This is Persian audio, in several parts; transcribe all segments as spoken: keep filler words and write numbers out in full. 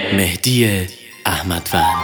مهدی احمدوند.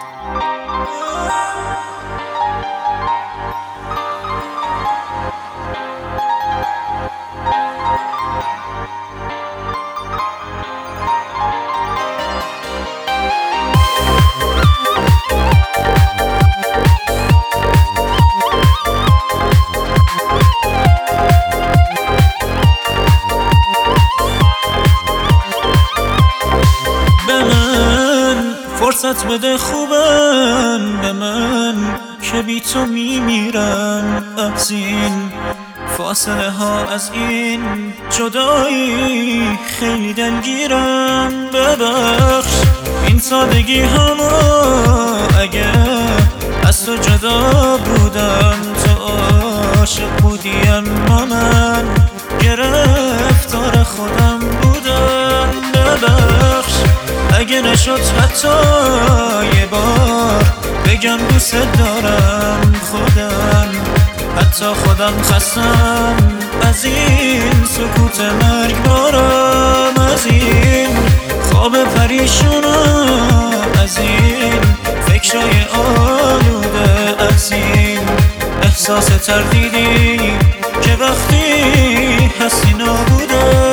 فرصت بده خوبم به من که بی تو میمیرم. از این فاصله ها، از این جدایی خیلی دلگیرم. ببخش این سادگی همو اگه از تو جدا بودم. تو عاشق بودی اما من گرفتار خودم بودم. ببخش اگه نشد حتی یه بار بگم دوست دارم. خودم حتی خودم خستم از این سکوت مرگبارم، از این خواب پریشونم، از این فکرای آلوده، از این احساس تردیدی که وقتی هستی نابوده.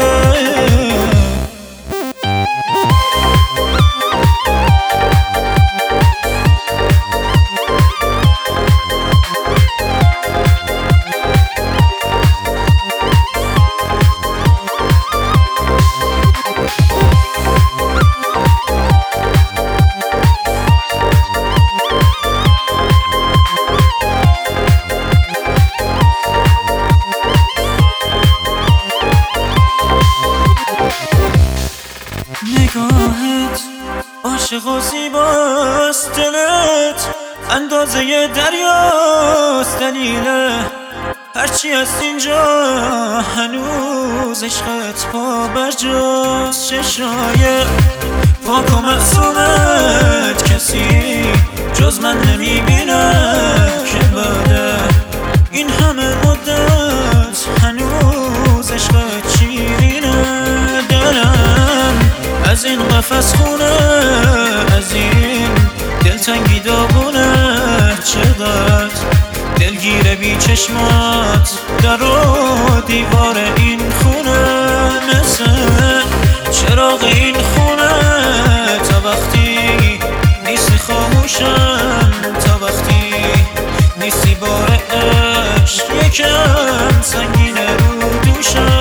نگاهت عاشق و زیباست، دلت اندازه دریاست. دلیل هرچی هست اینجا هنوز عشقت پا برجاست. چشای پاک و معصومت کسی جز من نمیبینه که بعد این همه مدت هنوز عشقت شیرینه. دلم از این قفس خونه، از این دلتنگی داغونه. چقدر دلگیره بی چشمات در و دیوار این خونه. مثل چراغ این خونه تا وقتی نیستی خاموشم، تا وقتی نیستی بار عشق یکم سنگینه رو دوشم.